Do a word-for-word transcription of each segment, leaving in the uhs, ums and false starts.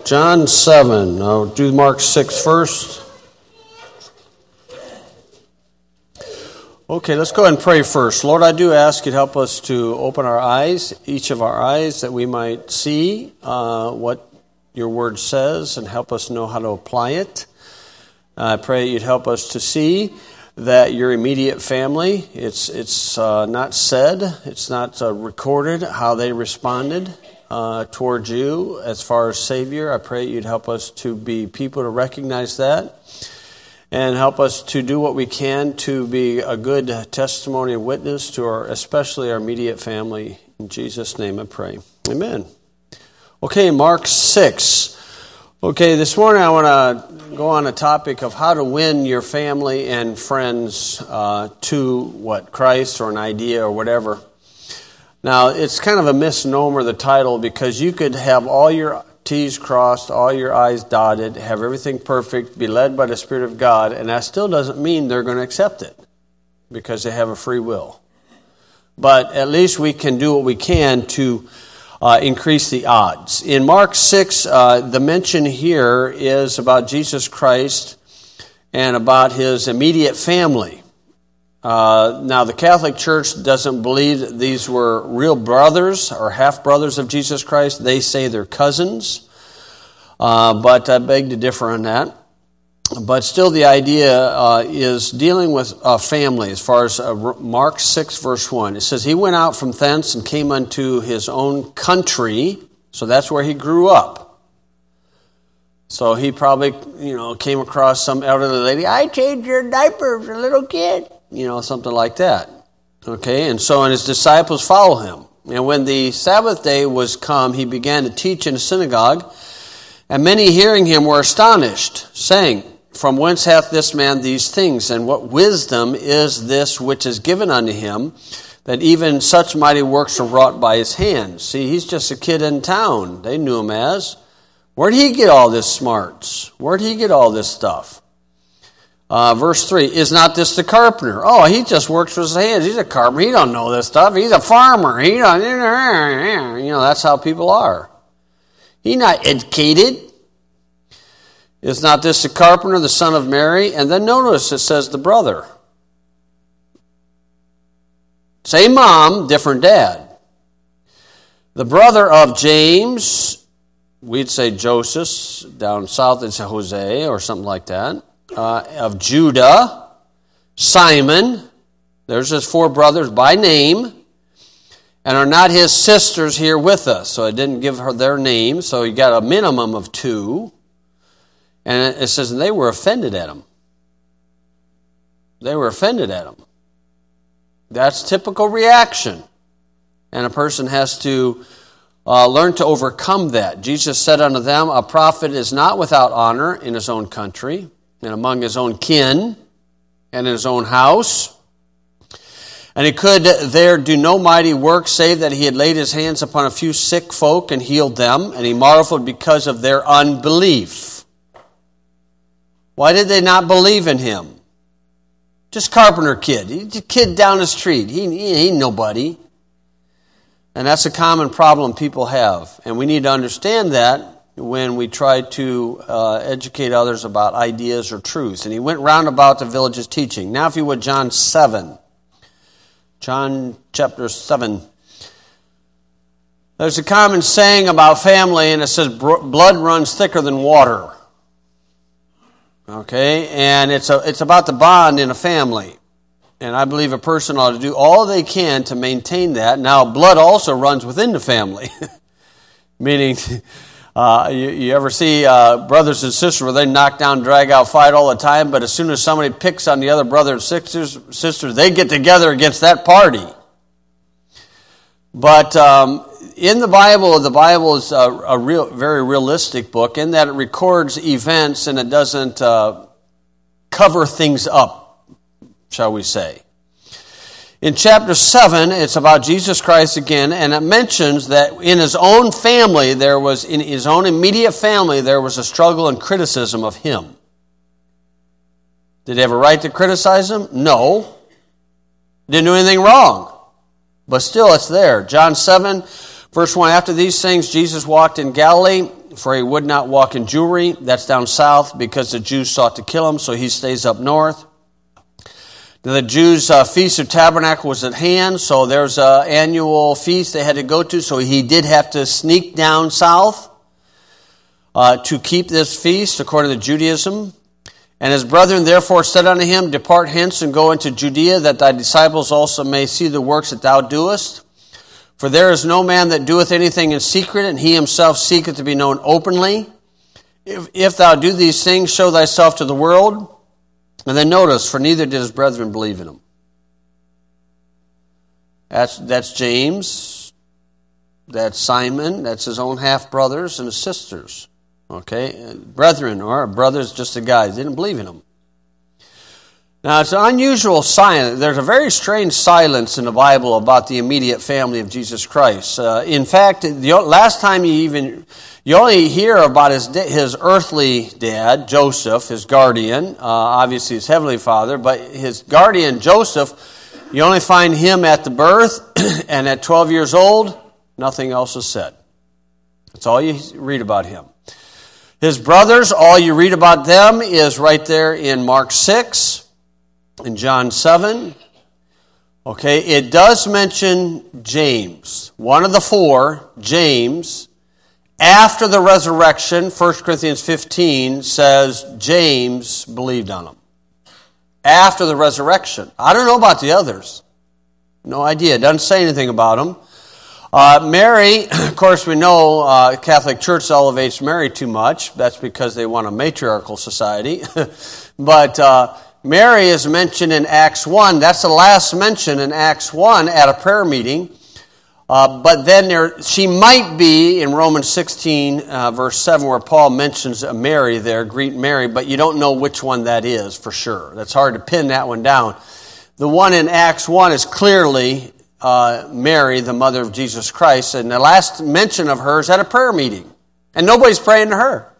John seven. I'll do Mark six first. Okay, let's go ahead and pray first. Lord, I do ask you to help us to open our eyes, each of our eyes, that we might see uh, what your word says and help us know how to apply it. I pray you'd help us to see that your immediate family, it's it's uh, not said, it's not uh, recorded how they responded uh, towards you as far as Savior. I pray you'd help us to be people to recognize that and help us to do what we can to be a good testimony and witness to our, especially our immediate family. In Jesus' name I pray. Amen. Okay, Mark six. Okay, this morning I want to go on a topic of how to win your family and friends uh, to what, Christ or an idea or whatever. Now, it's kind of a misnomer, the title, because you could have all your T's crossed, all your I's dotted, have everything perfect, be led by the Spirit of God, and that still doesn't mean they're going to accept it because they have a free will. But at least we can do what we can to uh, increase the odds. In Mark six, uh, the mention here is about Jesus Christ and about his immediate family. Uh, now, the Catholic Church doesn't believe that these were real brothers or half-brothers of Jesus Christ. They say they're cousins, uh, but I beg to differ on that. But still, the idea uh, is dealing with a family as far as uh, Mark six, verse one. It says, he went out from thence and came unto his own country, so that's where he grew up. So he probably, you know, came across some elderly lady, I changed your diapers, a little kid. You know, something like that. Okay, and so and his disciples follow him. And when the Sabbath day was come, he began to teach in the synagogue, and many hearing him were astonished, saying, from whence hath this man these things, and what wisdom is this which is given unto him, that even such mighty works are wrought by his hands? See, he's just a kid in town. They knew him as. Where'd he get all this smarts? Where'd he get all this stuff? Uh, verse three, is not this the carpenter? Oh, he just works with his hands. He's a carpenter. He don't know this stuff. He's a farmer. He don't, you know, that's how people are. He's not educated. Is not this the carpenter, the son of Mary? And then notice it says the brother. Same mom, different dad. The brother of James, we'd say Joseph, down south it's Jose or something like that. Uh, of Judah, Simon, there's his four brothers by name, and are not his sisters here with us. So I didn't give her their name, so you got a minimum of two. And it says, and they were offended at him. They were offended at him. That's typical reaction. And a person has to uh, learn to overcome that. Jesus said unto them, a prophet is not without honor in his own country, and among his own kin, and in his own house. And he could there do no mighty work, save that he had laid his hands upon a few sick folk and healed them, and he marveled because of their unbelief. Why did they not believe in him? Just carpenter kid. He's a kid down the street. He, he ain't nobody. And that's a common problem people have. And we need to understand that when we try to uh, educate others about ideas or truths. And he went round about the villages teaching. Now, if you would, John seven. John chapter seven. There's a common saying about family, and it says, blood runs thicker than water. Okay? And it's a, it's about the bond in a family. And I believe a person ought to do all they can to maintain that. Now, blood also runs within the family. Meaning... Uh, you, you ever see uh, brothers and sisters where they knock down, drag out, fight all the time, but as soon as somebody picks on the other brother and sisters, sisters they get together against that party. But um, in the Bible, the Bible is a, a real, very realistic book in that it records events and it doesn't uh, cover things up, shall we say. In chapter seven, it's about Jesus Christ again, and it mentions that in his own family, there was, in his own immediate family, there was a struggle and criticism of him. Did he have a right to criticize him? No. Didn't do anything wrong. But still, it's there. John seven, verse one, after these things, Jesus walked in Galilee, for he would not walk in jewelry. That's down south because the Jews sought to kill him, so he stays up north. The Jews' uh, Feast of Tabernacle was at hand, so there's an annual feast they had to go to, so he did have to sneak down south uh, to keep this feast, according to Judaism. And his brethren therefore said unto him, Depart hence and go into Judea, that thy disciples also may see the works that thou doest. For there is no man that doeth anything in secret, and he himself seeketh to be known openly. If, if thou do these things, show thyself to the world. And then notice, for neither did his brethren believe in him. That's, that's James, that's Simon, that's his own half-brothers and his sisters. Okay, brethren, or brothers, just a guy, they didn't believe in him. Now, it's an unusual silence. There's a very strange silence in the Bible about the immediate family of Jesus Christ. Uh, in fact, the last time you even... You only hear about his his earthly dad, Joseph, his guardian, uh, obviously his heavenly father, but his guardian, Joseph, you only find him at the birth, and at twelve years old, nothing else is said. That's all you read about him. His brothers, all you read about them is right there in Mark six, in John seven. Okay, it does mention James, one of the four, James. After the resurrection, First Corinthians fifteen says James believed on him. After the resurrection. I don't know about the others. No idea. It doesn't say anything about them. Uh, Mary, of course we know uh, Catholic Church elevates Mary too much. That's because they want a matriarchal society. But uh, Mary is mentioned in Acts one. That's the last mention in Acts one at a prayer meeting. Uh, but then there, she might be in Romans sixteen, uh, verse seven, where Paul mentions Mary there, greet Mary, but you don't know which one that is for sure. That's hard to pin that one down. The one in Acts one is clearly uh, Mary, the mother of Jesus Christ, and the last mention of her is at a prayer meeting, and nobody's praying to her.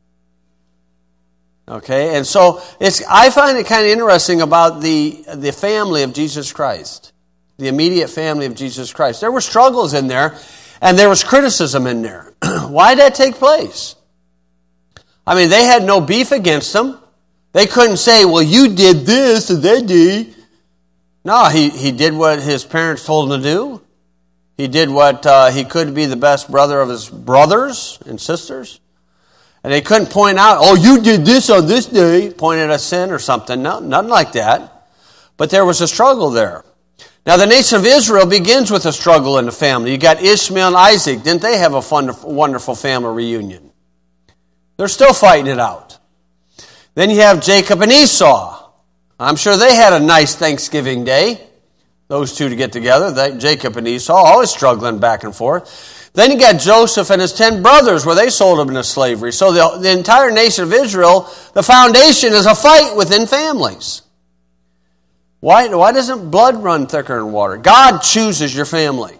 Okay, and so it's I find it kind of interesting about the the family of Jesus Christ. The immediate family of Jesus Christ. There were struggles in there, and there was criticism in there. Why did that take place? I mean, they had no beef against them. They couldn't say, well, you did this and they did. No, he, he did what his parents told him to do. He did what uh, he could to be the best brother of his brothers and sisters. And they couldn't point out, oh, you did this on this day, point at a sin or something. No, nothing like that. But there was a struggle there. Now, the nation of Israel begins with a struggle in the family. You got Ishmael and Isaac. Didn't they have a fun, wonderful family reunion? They're still fighting it out. Then you have Jacob and Esau. I'm sure they had a nice Thanksgiving day, those two to get together, they, Jacob and Esau, always struggling back and forth. Then you got Joseph and his ten brothers where they sold him into slavery. So the, the entire nation of Israel, the foundation is a fight within families. Why, why doesn't blood run thicker than water? God chooses your family.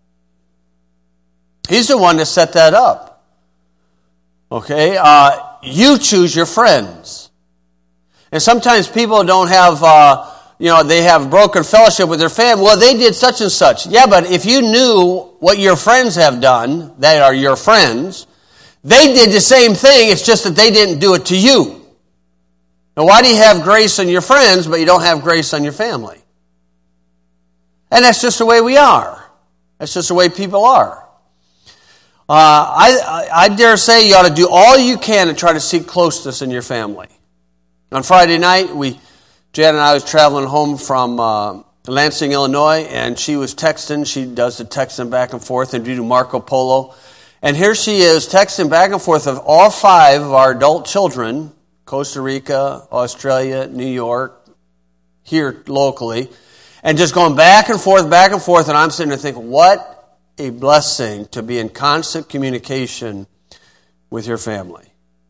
He's the one that set that up. Okay? Uh, you choose your friends. And sometimes people don't have, uh, you know, they have broken fellowship with their family. Well, they did such and such. Yeah, but if you knew what your friends have done, that are your friends, they did the same thing. It's just that they didn't do it to you. Now, why do you have grace on your friends, but you don't have grace on your family? And that's just the way we are. That's just the way people are. Uh, I, I, I dare say you ought to do all you can to try to seek closeness in your family. On Friday night, we, Jan and I was traveling home from uh, Lansing, Illinois, and she was texting. She does the texting back and forth and do Marco Polo. And here she is texting back and forth of all five of our adult children, Costa Rica, Australia, New York, here locally, and just going back and forth, back and forth, and I'm sitting there thinking, what a blessing to be in constant communication with your family.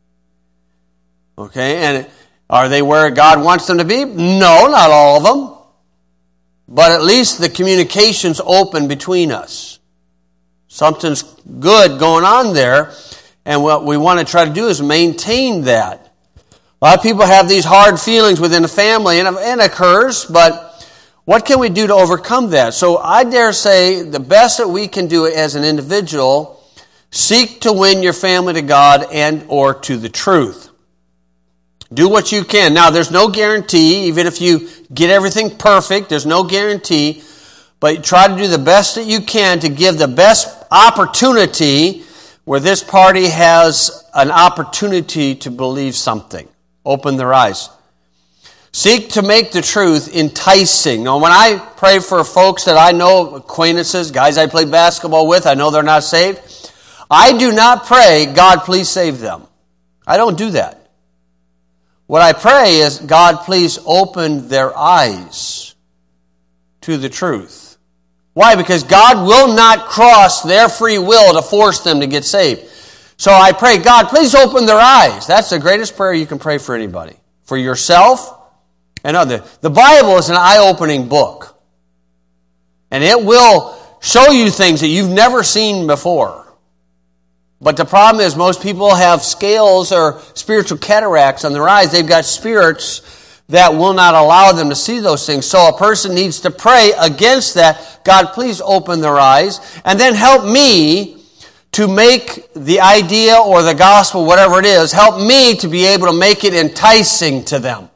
Okay, and are they where God wants them to be? No, not all of them. But at least the communication's open between us. Something's good going on there, and what we want to try to do is maintain that. A lot of people have these hard feelings within the family, and it occurs, but what can we do to overcome that? So I dare say the best that we can do as an individual Seek to win your family to God and or to the truth. Do what you can. Now, there's no guarantee, even if you get everything perfect, there's no guarantee, but try to do the best that you can to give the best opportunity where this party has an opportunity to believe something. Open their eyes. Seek to make the truth enticing. Now, when I pray for folks that I know, acquaintances, guys I play basketball with, I know they're not saved, I do not pray, God, please save them. I don't do that. What I pray is, God, please open their eyes to the truth. Why? Because God will not cross their free will to force them to get saved. So I pray, God, please open their eyes. That's the greatest prayer you can pray for anybody. For yourself and others. The Bible is an eye-opening book. And it will show you things that you've never seen before. But the problem is most people have scales or spiritual cataracts on their eyes. They've got spirits that will not allow them to see those things. So a person needs to pray against that. God, please open their eyes. And then help me to make the idea or the gospel, whatever it is, help me to be able to make it enticing to them.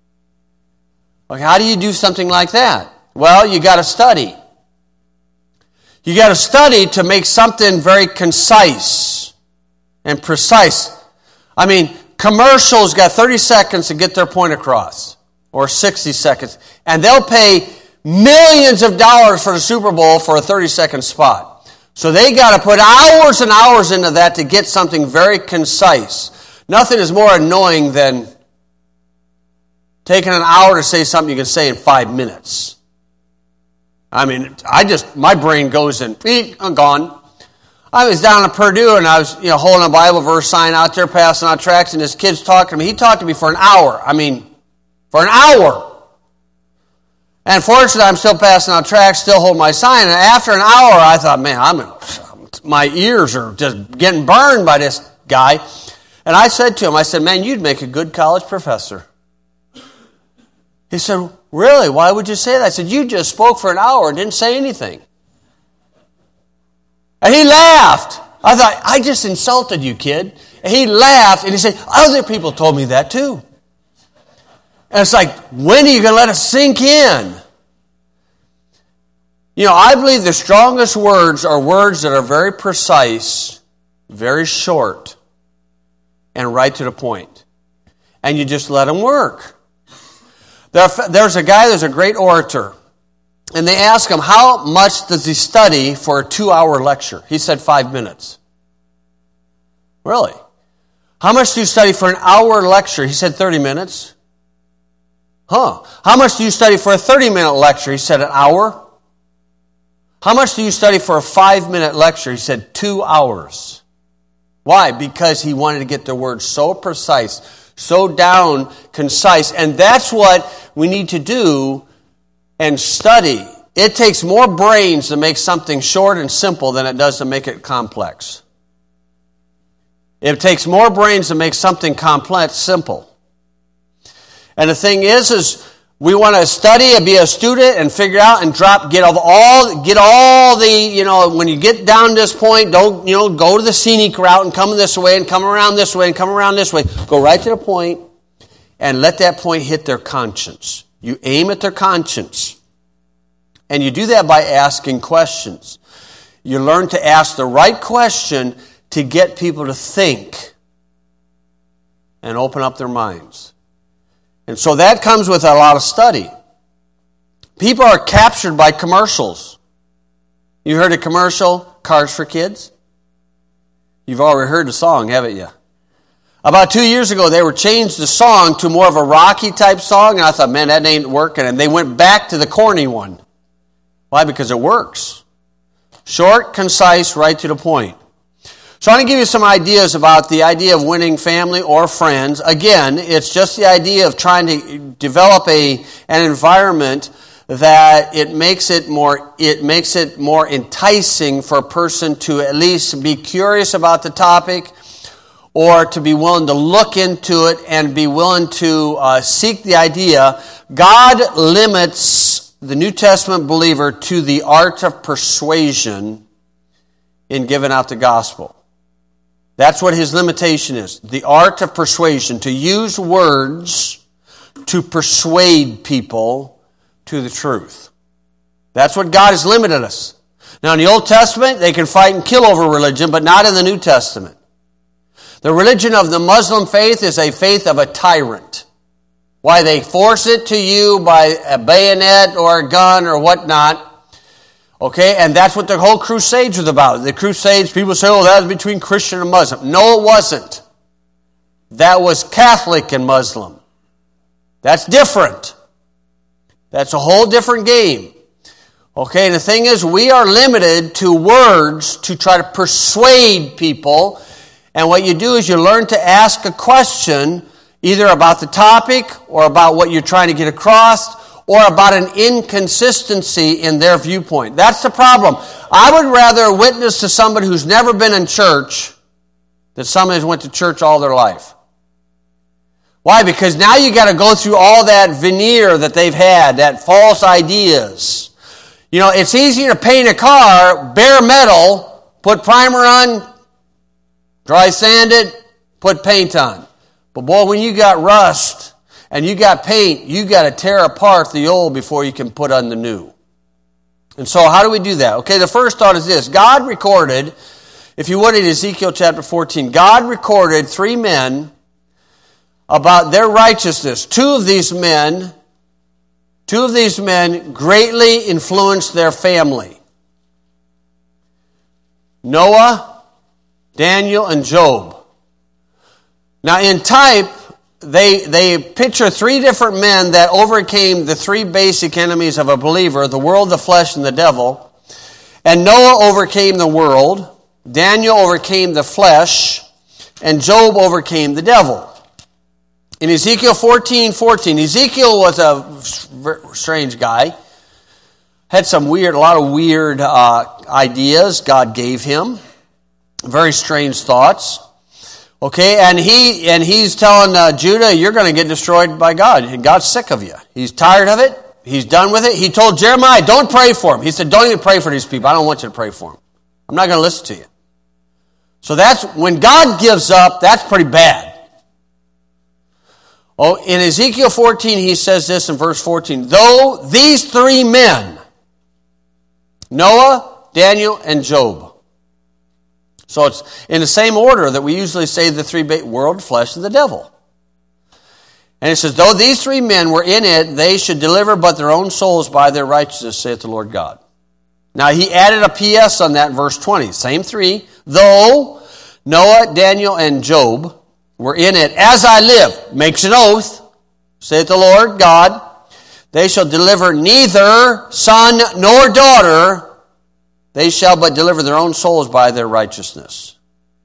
Okay, how do you do something like that? Well, you got to study. You got to study to make something very concise and precise. I mean, commercials got thirty seconds to get their point across, or sixty seconds, and they'll pay millions of dollars for the Super Bowl for a thirty-second spot. So they got to put hours and hours into that to get something very concise. Nothing is more annoying than taking an hour to say something you can say in five minutes. I mean, I just, my brain goes in, I'm gone. I was down at Purdue and I was, you know, holding a Bible verse sign out there, passing out tracts, and this kid's talking to me. He talked to me for an hour. I mean, for an hour. And fortunately, I'm still passing out tracts, still holding my sign. And after an hour, I thought, man, I'm in, my ears are just getting burned by this guy. And I said to him, I said, man, you'd make a good college professor. He said, really? Why would you say that? I said, you just spoke for an hour and didn't say anything. And he laughed. I thought, I just insulted you, kid. And he laughed and he said, other people told me that too. And it's like, when are you going to let it sink in? You know, I believe the strongest words are words that are very precise, very short, and right to the point. And you just let them work. There's a guy, there's a great orator, and they ask him, how much does he study for a two-hour lecture? He said five minutes. Really? How much do you study for an hour lecture? He said thirty minutes. Huh. How much do you study for a thirty-minute lecture? He said an hour. How much do you study for a five-minute lecture? He said two hours. Why? Because he wanted to get the words so precise, so down, concise. And that's what we need to do and study. It takes more brains to make something short and simple than it does to make it complex. It takes more brains to make something complex simple. And the thing is, is we want to study and be a student and figure out and drop, get all, get all the, you know, when you get down to this point, don't, you know, go to the scenic route and come this way and come around this way and come around this way. Go right to the point and let that point hit their conscience. You aim at their conscience. And you do that by asking questions. You learn to ask the right question to get people to think and open up their minds. And so that comes with a lot of study. People are captured by commercials. You heard a commercial, Cars for Kids? You've already heard the song, haven't you? About two years ago, they were changed the song to more of a rocky type song, and I thought, man, that ain't working. And they went back to the corny one. Why? Because it works. Short, concise, right to the point. So I'm going to give you some ideas about the idea of winning family or friends. Again, it's just the idea of trying to develop a an environment that it makes it more it makes it more enticing for a person to at least be curious about the topic, or to be willing to look into it and be willing to uh, seek the idea. God limits the New Testament believer to the art of persuasion in giving out the gospel. That's what his limitation is. The art of persuasion, to use words to persuade people to the truth. That's what God has limited us. Now in the Old Testament, they can fight and kill over religion, but not in the New Testament. The religion of the Muslim faith is a faith of a tyrant. Why? They force it to you by a bayonet or a gun or whatnot. Okay, and that's what the whole Crusades was about. The Crusades, people say, oh, that was between Christian and Muslim. No, it wasn't. That was Catholic and Muslim. That's different. That's a whole different game. Okay, and the thing is, we are limited to words to try to persuade people. And what you do is you learn to ask a question either about the topic or about what you're trying to get across or about an inconsistency in their viewpoint. That's the problem. I would rather witness to somebody who's never been in church than somebody who's went to church all their life. Why? Because now you got to go through all that veneer that they've had, that false ideas. You know, it's easier to paint a car, bare metal, put primer on, dry sand it, put paint on. But boy, when you got rust and you got paint, you got to tear apart the old before you can put on the new. And so how do we do that? Okay, the first thought is this. God recorded, if you would, in Ezekiel chapter fourteen, God recorded three men about their righteousness. Two of these men, two of these men greatly influenced their family. Noah, Daniel, and Job. Now in type, they they picture three different men that overcame the three basic enemies of a believer, the world, the flesh, and the devil. And Noah overcame the world, Daniel overcame the flesh, and Job overcame the devil. In Ezekiel fourteen fourteen, Ezekiel was a strange guy. Had some weird, a lot of weird uh, ideas God gave him. Very strange thoughts. Okay, and he and he's telling uh, Judah, you're going to get destroyed by God. And God's sick of you. He's tired of it. He's done with it. He told Jeremiah, don't pray for him. He said, don't even pray for these people. I don't want you to pray for them. I'm not going to listen to you. So that's, when God gives up, that's pretty bad. Oh, in Ezekiel fourteen, he says this in verse fourteen, though these three men, Noah, Daniel, and Job. So it's in the same order that we usually say the three, world, flesh, and the devil. And it says, though these three men were in it, they should deliver but their own souls by their righteousness, saith the Lord God. Now he added a P S on that in verse twenty. Same three. Though Noah, Daniel, and Job were in it, as I live, makes an oath, saith the Lord God, they shall deliver neither son nor daughter, they shall but deliver their own souls by their righteousness.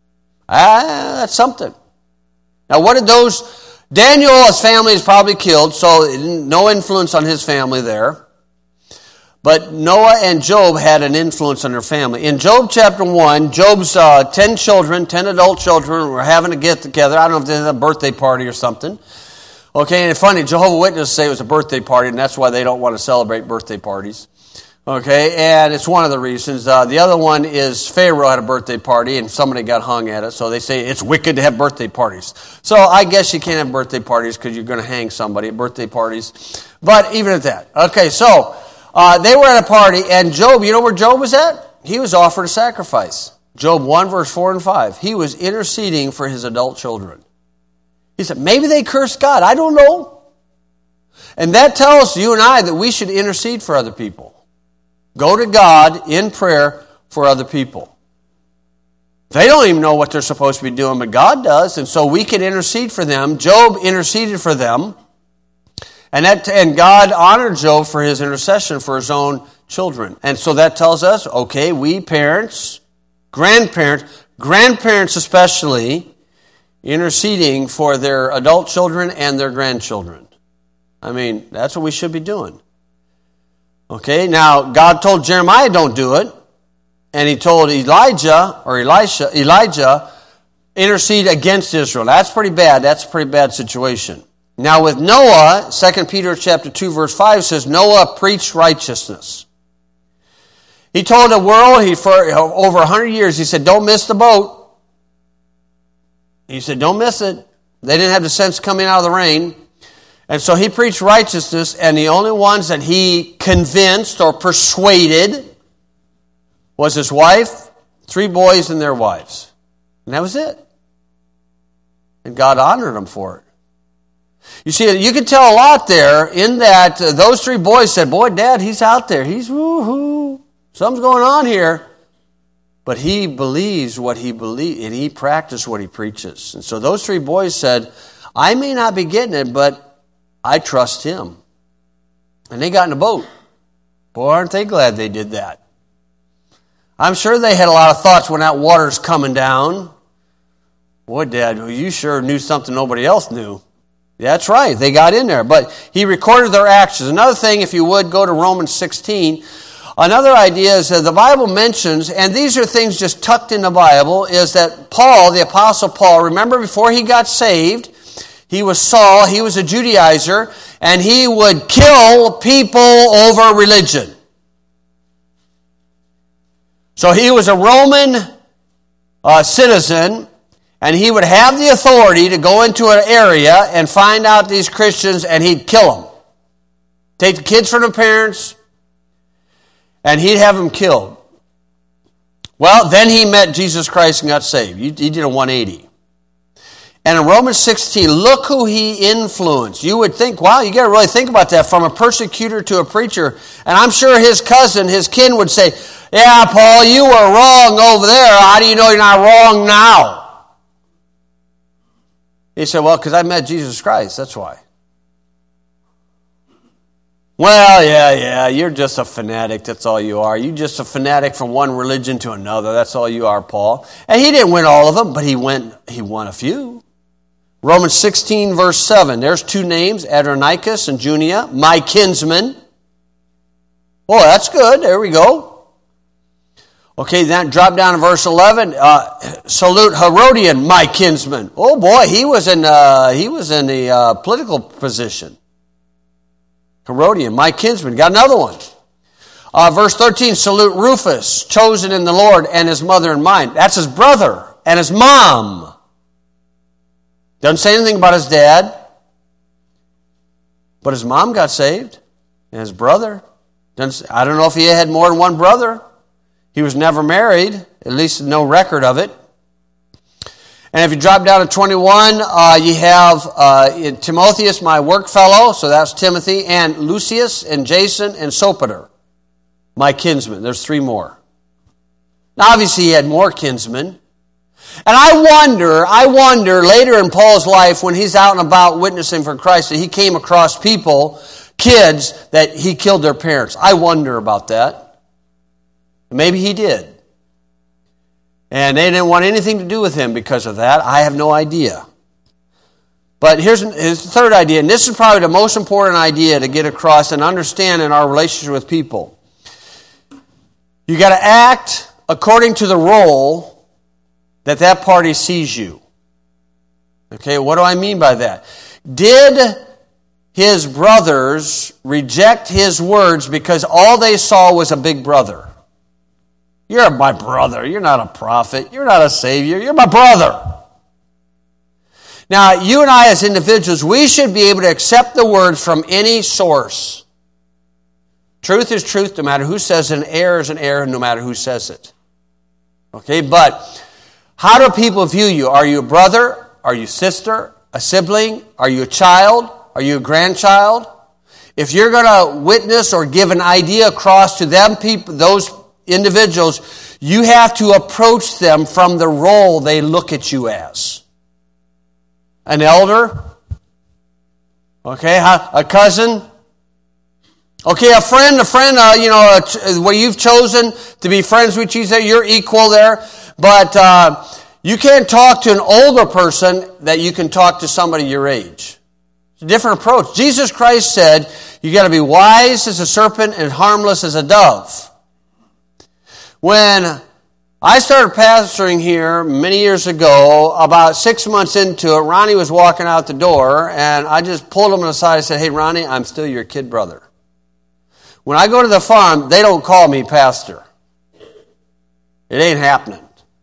Ah, that's something. Now what did those, Daniel, his family is probably killed, so no influence on his family there. But Noah and Job had an influence on their family. In Job chapter one, Job's uh, ten children, ten adult children were having a get together. I don't know if they had a birthday party or something. Okay, and it's funny, Jehovah's Witnesses say it was a birthday party, and that's why they don't want to celebrate birthday parties. Okay, and it's one of the reasons. Uh, the other one is Pharaoh had a birthday party, and somebody got hung at it, so they say it's wicked to have birthday parties. So I guess you can't have birthday parties because you're going to hang somebody at birthday parties. But even at that. Okay, so Uh, they were at a party, and Job, you know where Job was at? He was offered a sacrifice. Job one, verse four and five. He was interceding for his adult children. He said, maybe they cursed God. I don't know. And that tells you and I that we should intercede for other people. Go to God in prayer for other people. They don't even know what they're supposed to be doing, but God does, and so we can intercede for them. Job interceded for them. And that, and God honored Job for his intercession for his own children. And so that tells us, okay, we parents, grandparents, grandparents especially, interceding for their adult children and their grandchildren. I mean, that's what we should be doing. Okay, now God told Jeremiah don't do it. And he told Elijah, or Elisha, Elijah, intercede against Israel. That's pretty bad. That's a pretty bad situation. Now with Noah, Second Peter chapter two, verse five says, Noah preached righteousness. He told the world, he for over one hundred years, he said, don't miss the boat. He said, don't miss it. They didn't have the sense coming out of the rain. And so he preached righteousness, and the only ones that he convinced or persuaded was his wife, three boys, and their wives. And that was it. And God honored him for it. You see, you can tell a lot there in that uh, those three boys said, boy, Dad, he's out there. He's woo-hoo. Something's going on here. But he believes what he believes, and he practiced what he preaches. And so those three boys said, I may not be getting it, but I trust him. And they got in a boat. Boy, aren't they glad they did that. I'm sure they had a lot of thoughts when that water's coming down. Boy, Dad, well, you sure knew something nobody else knew. That's right, they got in there. But he recorded their actions. Another thing, if you would, go to Romans sixteen. Another idea is that the Bible mentions, and these are things just tucked in the Bible, is that Paul, the Apostle Paul, remember before he got saved, he was Saul, he was a Judaizer, and he would kill people over religion. So he was a Roman uh, citizen, and he would have the authority to go into an area and find out these Christians, and he'd kill them. Take the kids from the parents, and he'd have them killed. Well, then he met Jesus Christ and got saved. He did a one eighty. And in Romans sixteen, look who he influenced. You would think, wow, you got to really think about that, from a persecutor to a preacher. And I'm sure his cousin, his kin would say, yeah, Paul, you were wrong over there. How do you know you're not wrong now? He said, well, because I met Jesus Christ, that's why. Well, yeah, yeah, you're just a fanatic, that's all you are. You're just a fanatic from one religion to another, that's all you are, Paul. And he didn't win all of them, but he went, he won a few. Romans sixteen, verse seven, there's two names, Adronicus and Junia, my kinsmen. Oh, that's good, there we go. Okay, then drop down to verse eleven. Uh, salute Herodian, my kinsman. Oh boy, he was in uh, he was in the uh, political position. Herodian, my kinsman. Got another one. Uh, verse thirteen. Salute Rufus, chosen in the Lord, and his mother and mine. That's his brother and his mom. Doesn't say anything about his dad, but his mom got saved, and his brother. Doesn't, I don't know if he had more than one brother. He was never married, at least no record of it. And if you drop down to twenty-one, uh, you have uh, Timotheus, my work fellow, so that's Timothy, and Lucius, and Jason, and Sopater, my kinsmen. There's three more. Now, obviously, he had more kinsmen. And I wonder, I wonder, later in Paul's life, when he's out and about witnessing for Christ, that he came across people, kids, that he killed their parents. I wonder about that. Maybe he did. And they didn't want anything to do with him because of that. I have no idea. But here's his third idea, and this is probably the most important idea to get across and understand in our relationship with people. You got to act according to the role that that party sees you. Okay, what do I mean by that? Did his brothers reject his words because all they saw was a big brother? You're my brother. You're not a prophet. You're not a savior. You're my brother. Now, you and I as individuals, we should be able to accept the words from any source. Truth is truth no matter who says it, and error is an error no matter who says it. Okay, but how do people view you? Are you a brother? Are you a sister? A sibling? Are you a child? Are you a grandchild? If you're going to witness or give an idea across to them people, those individuals, you have to approach them from the role they look at you as. An elder? Okay, a cousin? Okay, a friend, a friend, uh, you know, uh, where you've chosen to be friends with you, you're equal there. But uh, you can't talk to an older person that you can talk to somebody your age. It's a different approach. Jesus Christ said, you got to be wise as a serpent and harmless as a dove. When I started pastoring here many years ago, about six months into it, Ronnie was walking out the door, and I just pulled him aside and said, hey, Ronnie, I'm still your kid brother. When I go to the farm, they don't call me pastor. It ain't happening.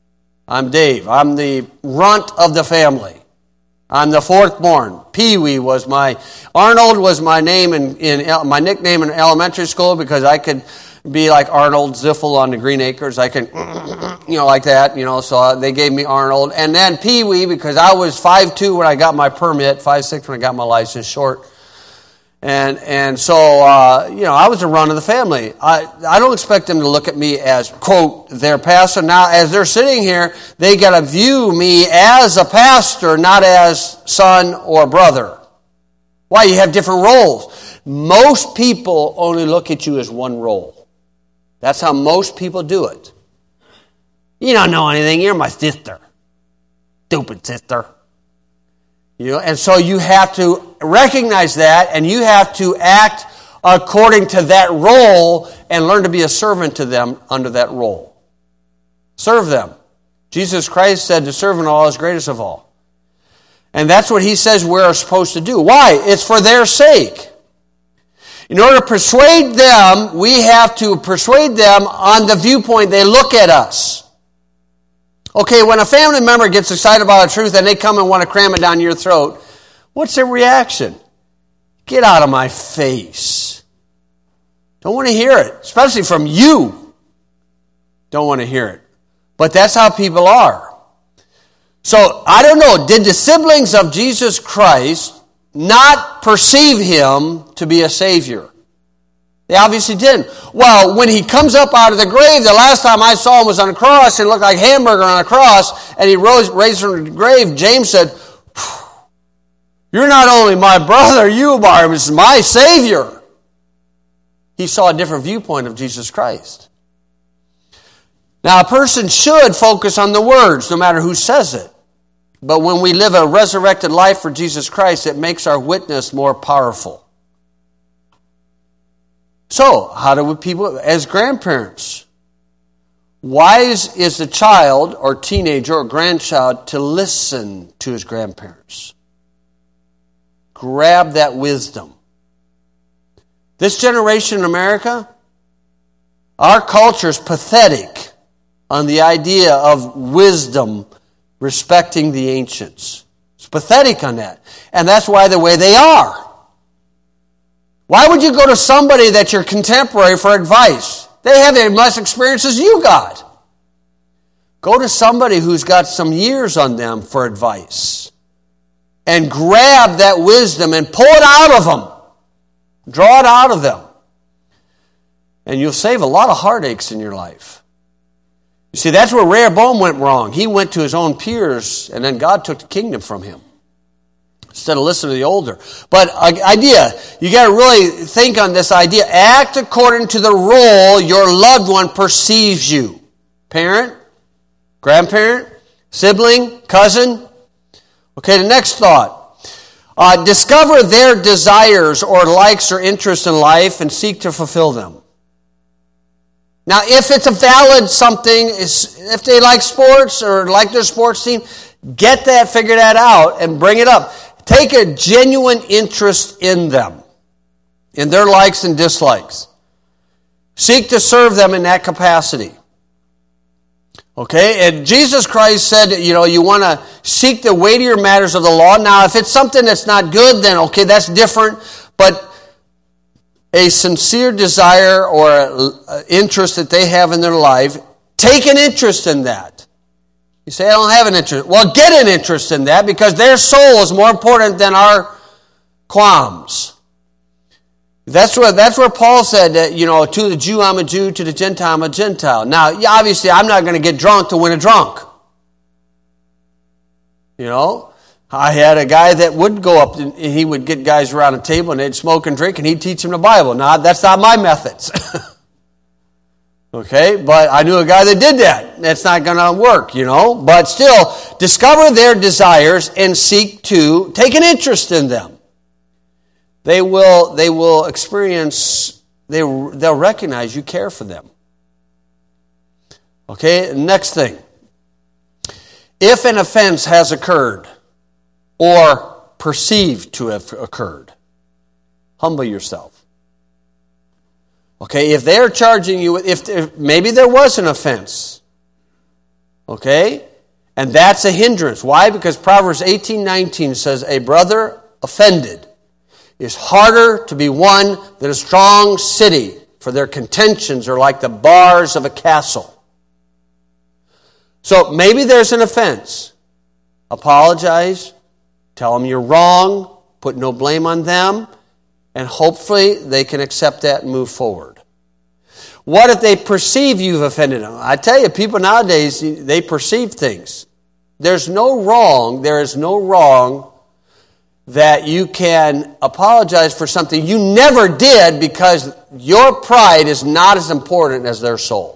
I'm Dave. I'm the runt of the family. I'm the fourth born. Pee-wee was my, Arnold was my name in, in my nickname in elementary school because I could be like Arnold Ziffel on the Green Acres. I could, you know, like that, you know, so they gave me Arnold. And then Pee-wee because I was five two when I got my permit, five six when I got my license, short. And and so, uh, you know, I was the run of the family. I, I don't expect them to look at me as, quote, their pastor. Now, as they're sitting here, they got to view me as a pastor, not as son or brother. Why? You have different roles. Most people only look at you as one role. That's how most people do it. You don't know anything. You're my sister. Stupid sister. You know, and so you have to recognize that, and you have to act according to that role and learn to be a servant to them under that role. Serve them. Jesus Christ said the servant of all is greatest of all. And that's what he says we're supposed to do. Why? It's for their sake. In order to persuade them, we have to persuade them on the viewpoint they look at us. Okay, when a family member gets excited about a truth and they come and want to cram it down your throat, what's their reaction? Get out of my face. Don't want to hear it, especially from you. Don't want to hear it. But that's how people are. So, I don't know, did the siblings of Jesus Christ not perceive him to be a Savior? They obviously didn't. Well, when he comes up out of the grave, the last time I saw him was on a cross, and it looked like hamburger on a cross, and he rose, raised from the grave. James said, you're not only my brother, you are my Savior. He saw a different viewpoint of Jesus Christ. Now, a person should focus on the words, no matter who says it. But when we live a resurrected life for Jesus Christ, it makes our witness more powerful. So, how do we people, as grandparents, wise is the child or teenager or grandchild to listen to his grandparents. Grab that wisdom. This generation in America, our culture is pathetic on the idea of wisdom respecting the ancients. It's pathetic on that. And that's why the way they are. Why would you go to somebody that's your contemporary for advice? They have as much experience as you got. Go to somebody who's got some years on them for advice. And grab that wisdom and pull it out of them. Draw it out of them. And you'll save a lot of heartaches in your life. You see, that's where Rehoboam went wrong. He went to his own peers, and then God took the kingdom from him. Instead of listening to the older. But idea, you got to really think on this idea. Act according to the role your loved one perceives you. Parent, grandparent, sibling, cousin. Okay, the next thought. Uh, discover their desires or likes or interests in life and seek to fulfill them. Now, if it's a valid something, if they like sports or like their sports team, get that, figure that out, and bring it up. Take a genuine interest in them, in their likes and dislikes. Seek to serve them in that capacity. Okay, and Jesus Christ said, you know, you want to seek the weightier matters of the law. Now, if it's something that's not good, then okay, that's different. But a sincere desire or interest that they have in their life, take an interest in that. You say, I don't have an interest. Well, get an interest in that because their soul is more important than our qualms. That's where, that's where Paul said that, you know, to the Jew I'm a Jew, to the Gentile I'm a Gentile. Now, obviously, I'm not going to get drunk to win a drunk. You know, I had a guy that would go up and he would get guys around a table and they'd smoke and drink and he'd teach them the Bible. Now, that's not my methods. Okay, but I knew a guy that did that. That's not going to work, you know. But still, discover their desires and seek to take an interest in them. They will, they will experience, they, they'll recognize you care for them. Okay, next thing. If an offense has occurred or perceived to have occurred, humble yourself. Okay, if they're charging you, if, if maybe there was an offense, okay, And that's a hindrance. Why? Because Proverbs eighteen nineteen says, a brother offended is harder to be won than a strong city, for their contentions are like the bars of a castle. So maybe there's an offense. Apologize, tell them you're wrong, put no blame on them, and hopefully they can accept that and move forward. What if they perceive you've offended them? I tell you, people nowadays, they perceive things. There's no wrong, there is no wrong that you can apologize for something you never did because your pride is not as important as their soul.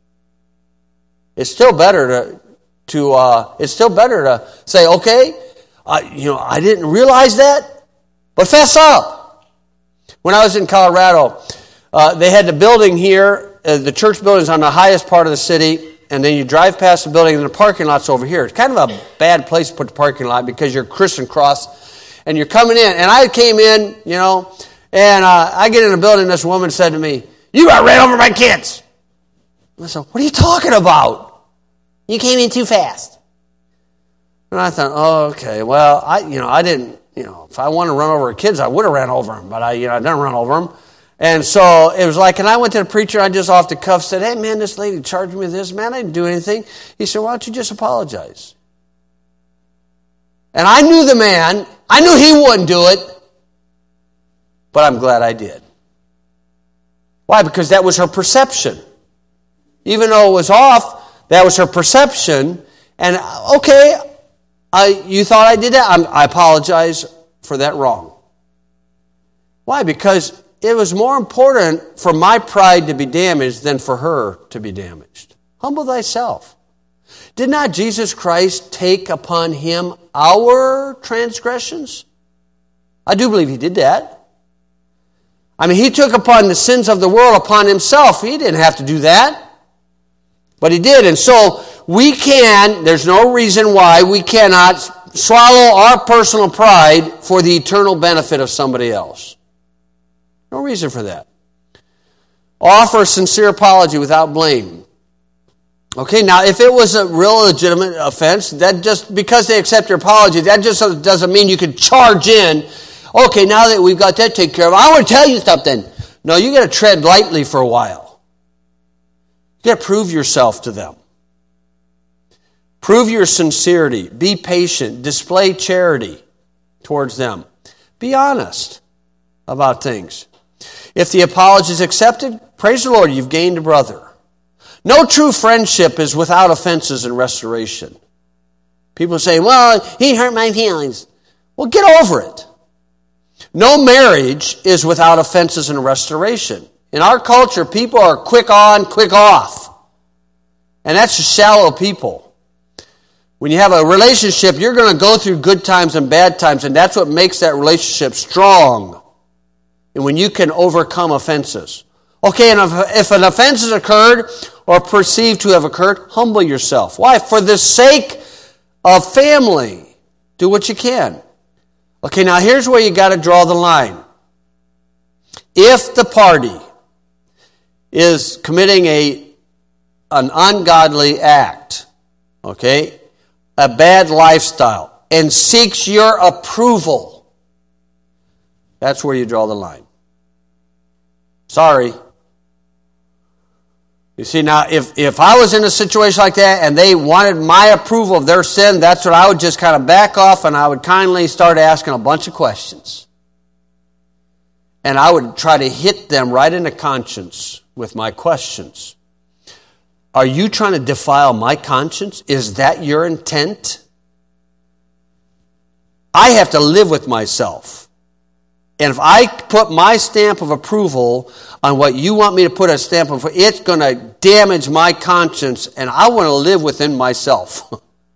It's still better to, to uh, it's still better to say, okay, uh, you know, I didn't realize that, but fess up. When I was in Colorado, uh, they had the building here, uh, the church building is on the highest part of the city, and then you drive past the building and the parking lot's over here. It's kind of a bad place to put the parking lot because you're Christian cross, and you're coming in. And I came in, you know, and uh, I get in the building, and this woman said to me, "You got ran over my kids." I said, "What are you talking about? You came in too fast." And I thought, oh, okay, well, I, you know, I didn't, you know, if I wanted to run over kids, I would have ran over them, but I, you know, I didn't run over them. And so it was like, and I went to the preacher, I just off the cuff said, "Hey, man, this lady charged me with this. Man, I didn't do anything." He said, "Why don't you just apologize?" And I knew the man. I knew he wouldn't do it, but I'm glad I did. Why? Because that was her perception. Even though it was off, that was her perception. And, okay, I, you thought I did that? I'm, I apologize for that wrong. Why? Because it was more important for my pride to be damaged than for her to be damaged. Humble thyself. Did not Jesus Christ take upon him our transgressions? I do believe he did that. I mean, he took upon the sins of the world upon himself. He didn't have to do that. But he did. And so we can, there's no reason why we cannot swallow our personal pride for the eternal benefit of somebody else. No reason for that. Offer a sincere apology without blame. Okay, now if it was a real legitimate offense, that just, because they accept your apology, that just doesn't mean you can charge in. Okay, now that we've got that taken care of, I want to tell you something. No, you got to tread lightly for a while. You got to prove yourself to them. Prove your sincerity. Be patient. Display charity towards them. Be honest about things. If the apology is accepted, praise the Lord, you've gained a brother. No true friendship is without offenses and restoration. People say, well, he hurt my feelings. Well, get over it. No marriage is without offenses and restoration. In our culture, people are quick on, quick off. And that's just shallow people. When you have a relationship, you're going to go through good times and bad times, and that's what makes that relationship strong. And when you can overcome offenses. Okay, and if, if an offense has occurred or perceived to have occurred, humble yourself. Why? For the sake of family. Do what you can. Okay, now here's where you got to draw the line. If the party is committing a an ungodly act, okay, a bad lifestyle, and seeks your approval, that's where you draw the line. Sorry. You see, now, if, if I was in a situation like that and they wanted my approval of their sin, that's what I would just kind of back off and I would kindly start asking a bunch of questions. And I would try to hit them right in the conscience with my questions. Are you trying to defile my conscience? Is that your intent? I have to live with myself. And if I put my stamp of approval on what you want me to put a stamp of, it's going to damage my conscience, and I want to live within myself.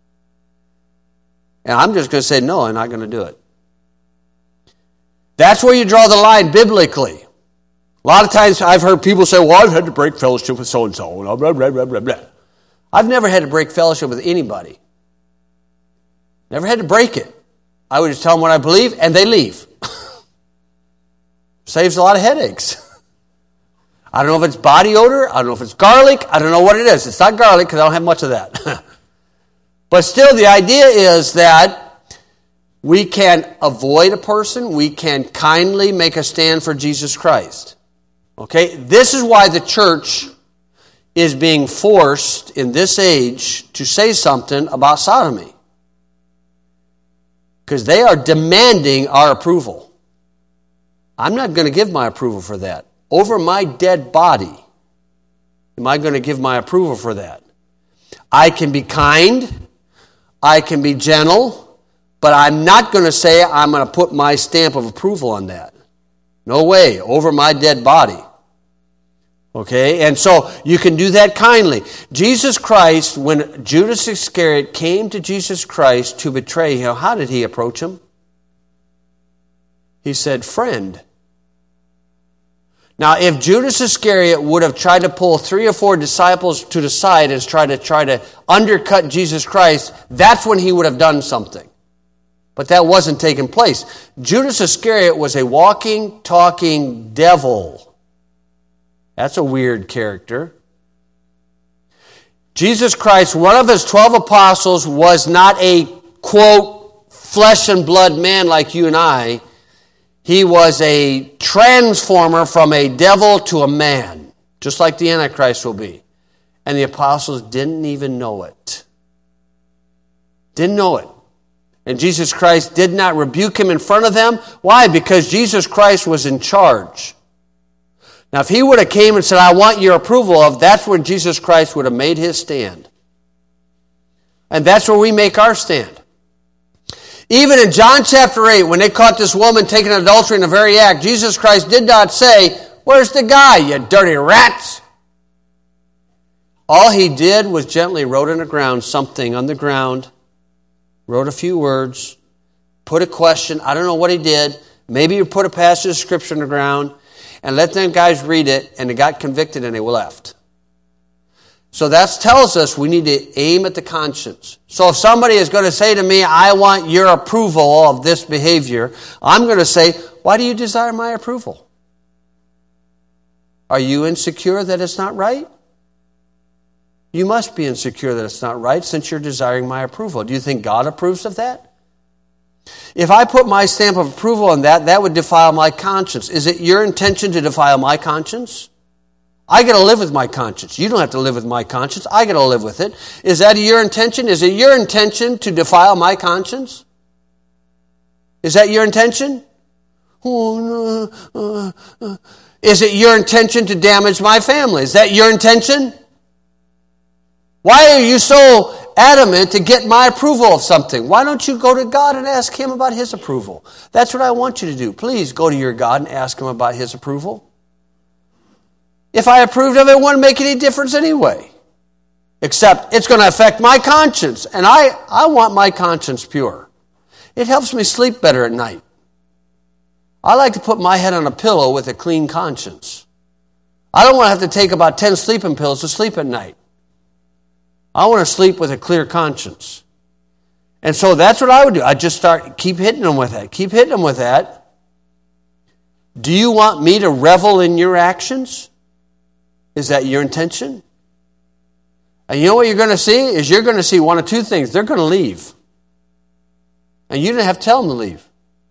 And I'm just going to say, no, I'm not going to do it. That's where you draw the line biblically. A lot of times I've heard people say, well, I've had to break fellowship with so-and-so. Blah, blah, blah, blah, blah. I've never had to break fellowship with anybody. Never had to break it. I would just tell them what I believe, and they leave. Saves a lot of headaches. I don't know if it's body odor. I don't know if it's garlic. I don't know what it is. It's not garlic because I don't have much of that. But still, the idea is that we can avoid a person. We can kindly make a stand for Jesus Christ. Okay? This is why the church is being forced in this age to say something about sodomy. Because they are demanding our approval. I'm not going to give my approval for that. Over my dead body, am I going to give my approval for that? I can be kind, I can be gentle, but I'm not going to say I'm going to put my stamp of approval on that. No way, over my dead body. Okay, and so you can do that kindly. Jesus Christ, when Judas Iscariot came to Jesus Christ to betray him, how did he approach him? He said, "Friend." Now, if Judas Iscariot would have tried to pull three or four disciples to the side and try to try to undercut Jesus Christ, that's when he would have done something. But that wasn't taking place. Judas Iscariot was a walking, talking devil. That's a weird character. Jesus Christ, one of his twelve apostles, was not a, quote, flesh and blood man like you and I. He was a transformer from a devil to a man, just like the Antichrist will be. And the apostles didn't even know it. Didn't know it. And Jesus Christ did not rebuke him in front of them. Why? Because Jesus Christ was in charge. Now, if he would have came and said, "I want your approval of," that's when Jesus Christ would have made his stand. And that's where we make our stand. Even in John chapter eight, when they caught this woman taking adultery in the very act, Jesus Christ did not say, "Where's the guy, you dirty rats?" All he did was gently wrote on the ground something on the ground, wrote a few words, put a question. I don't know what he did. Maybe he put a passage of scripture on the ground and let them guys read it, and they got convicted and they left. So that tells us we need to aim at the conscience. So if somebody is going to say to me, "I want your approval of this behavior," I'm going to say, "Why do you desire my approval? Are you insecure that it's not right? You must be insecure that it's not right since you're desiring my approval. Do you think God approves of that? If I put my stamp of approval on that, that would defile my conscience. Is it your intention to defile my conscience? I got to live with my conscience. You don't have to live with my conscience. I got to live with it. Is that your intention? Is it your intention to defile my conscience? Is that your intention? Oh, no, uh, uh. Is it your intention to damage my family? Is that your intention? Why are you so adamant to get my approval of something? Why don't you go to God and ask him about his approval? That's what I want you to do. Please go to your God and ask him about his approval. If I approved of it, it wouldn't make any difference anyway. Except it's going to affect my conscience. And I, I want my conscience pure. It helps me sleep better at night. I like to put my head on a pillow with a clean conscience. I don't want to have to take about ten sleeping pills to sleep at night. I want to sleep with a clear conscience. And so that's what I would do. I just start, keep hitting them with that. Keep hitting them with that. Do you want me to revel in your actions? Is that your intention? And you know what you're going to see? Is you're going to see one of two things. They're going to leave. And you didn't have to tell them to leave.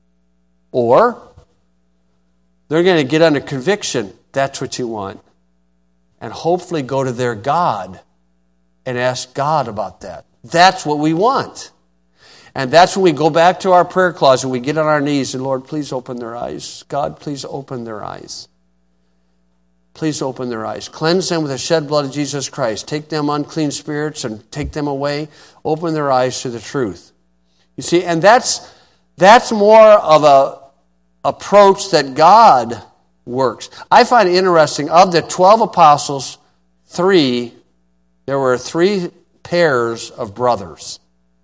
Or they're going to get under conviction. That's what you want. And hopefully go to their God and ask God about that. That's what we want. And that's when we go back to our prayer closet. We get on our knees and, "Lord, please open their eyes. God, please open their eyes. Please open their eyes. Cleanse them with the shed blood of Jesus Christ. Take them unclean spirits and take them away. Open their eyes to the truth." You see, and that's that's more of a approach that God works. I find it interesting, of the twelve apostles, three, there were three pairs of brothers.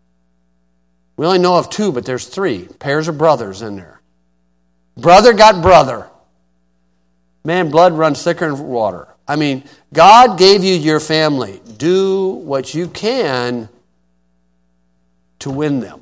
We only know of two, but there's three pairs of brothers in there. Brother got brother. Man, blood runs thicker than water. I mean, God gave you your family. Do what you can to win them.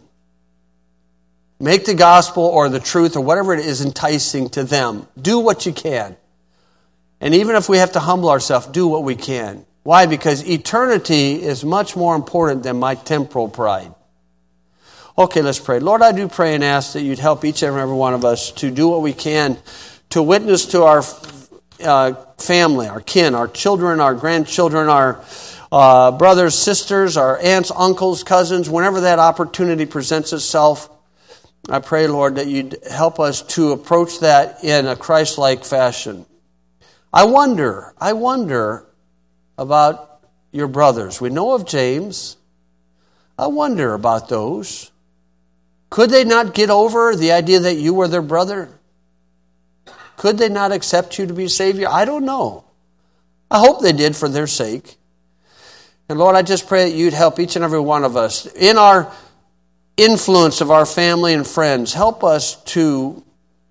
Make the gospel or the truth or whatever it is enticing to them. Do what you can. And even if we have to humble ourselves, do what we can. Why? Because eternity is much more important than my temporal pride. Okay, let's pray. Lord, I do pray and ask that you'd help each and every one of us to do what we can to witness to our uh, family, our kin, our children, our grandchildren, our uh, brothers, sisters, our aunts, uncles, cousins, whenever that opportunity presents itself. I pray, Lord, that you'd help us to approach that in a Christ-like fashion. I wonder, I wonder about your brothers. We know of James. I wonder about those. Could they not get over the idea that you were their brother? Could they not accept you to be Savior? I don't know. I hope they did for their sake. And Lord, I just pray that you'd help each and every one of us in our influence of our family and friends. Help us to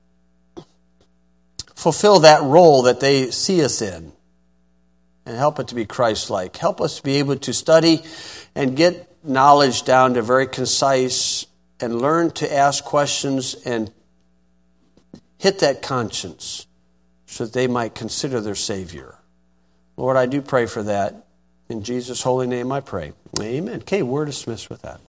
fulfill that role that they see us in. And help it to be Christ-like. Help us to be able to study and get knowledge down to very concise and learn to ask questions and hit that conscience so that they might consider their Savior. Lord, I do pray for that. In Jesus' holy name I pray. Amen. Okay, we're dismissed with that.